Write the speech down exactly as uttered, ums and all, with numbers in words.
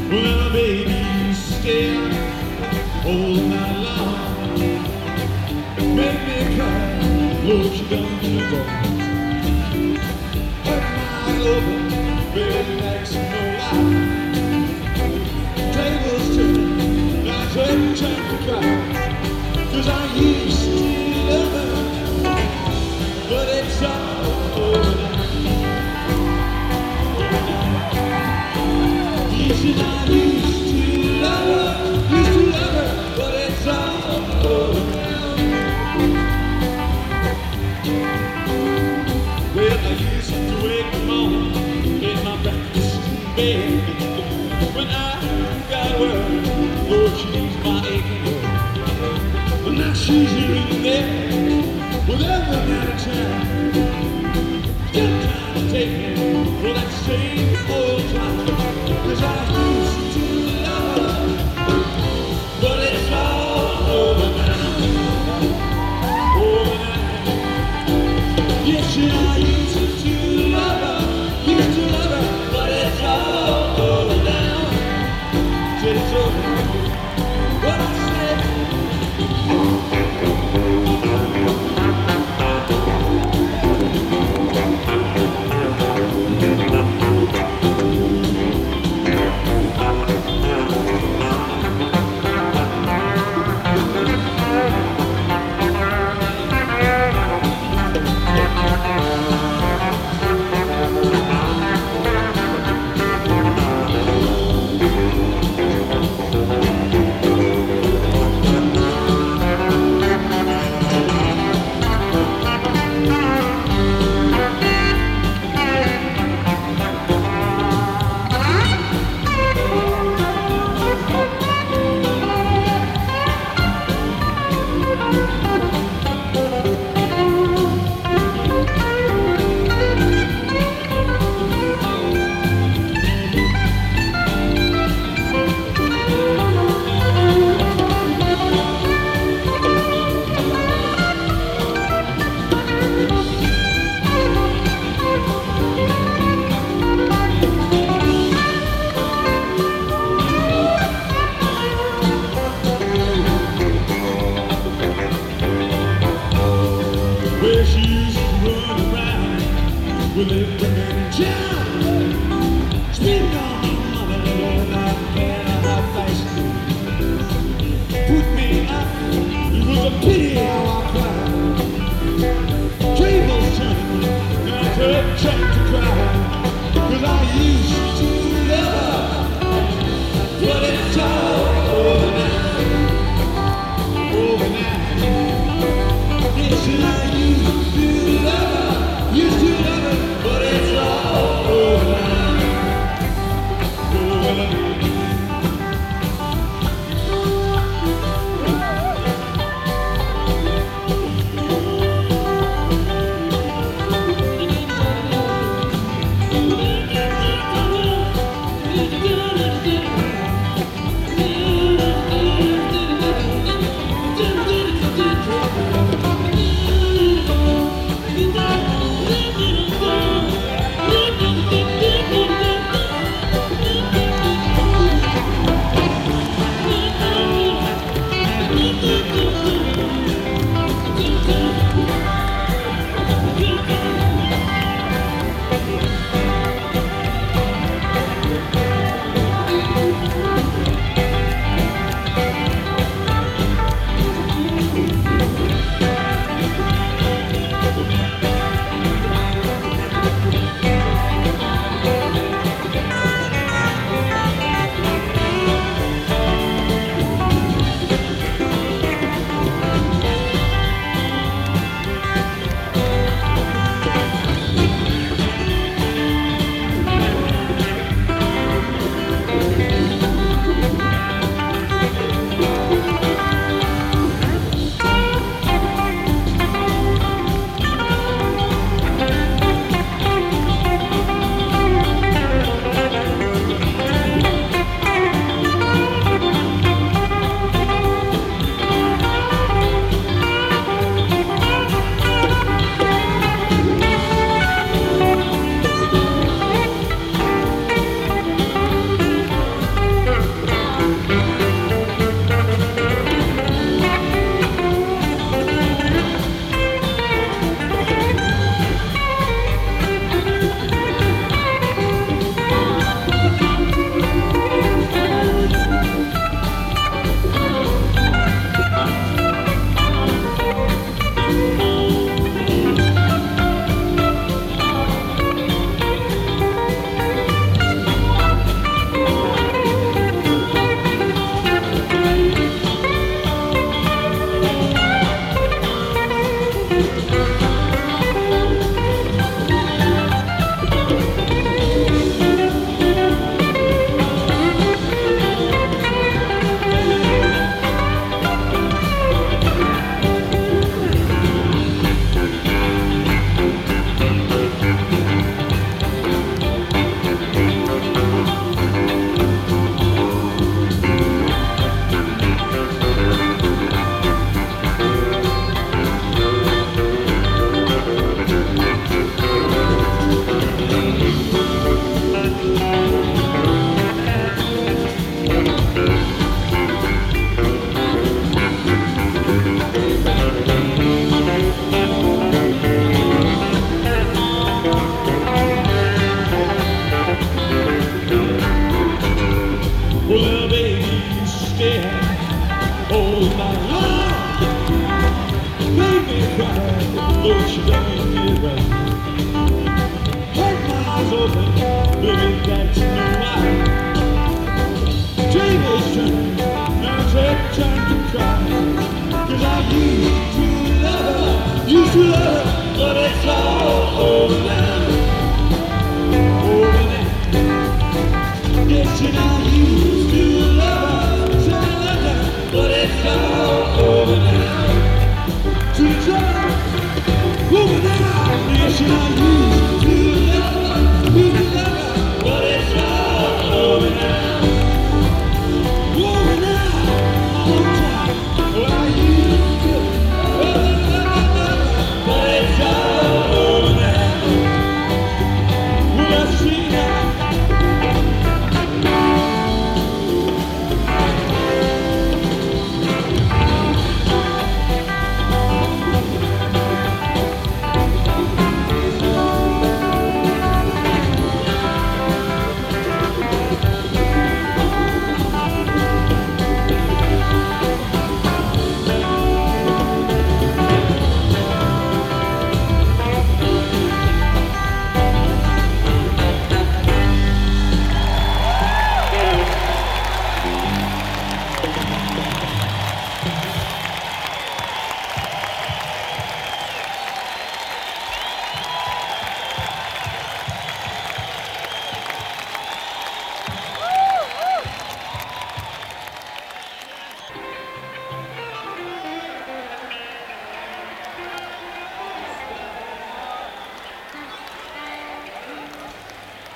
Well, baby, stay all night long. Make me cry, Lord, you done me wrong. Hurt my lover, baby, like some no lie. Tables turn, now take time to cry. Cause I used to love her, but it's all over now. Yes, and I used to love her, used to love her, but it's all over now. Well, I used to wake up on in my breakfast bed. When I got word, Lord, she's my aching girl. But now she's in there with every night of time. Still trying to take me for that same old time. Cause I used to love her, but it's all over now. Over now. Yes, and I used to love her, used to love her, but it's all over now. Said it's over. What I said. Where she used to run around with every man in town. Spitting on my mother, Lord, I had a hot face. Put me out, it was a pity how I cried. Tables turning, and I took time to cry. Cause I used to love her, but it's all over now. Over now. Yes, and I used to love her, used to love her, but it's all over now. Over now. it's turn, now it's every time to cry. Cause I used to love, used to love, but it's all over now, over now. Yes, and I used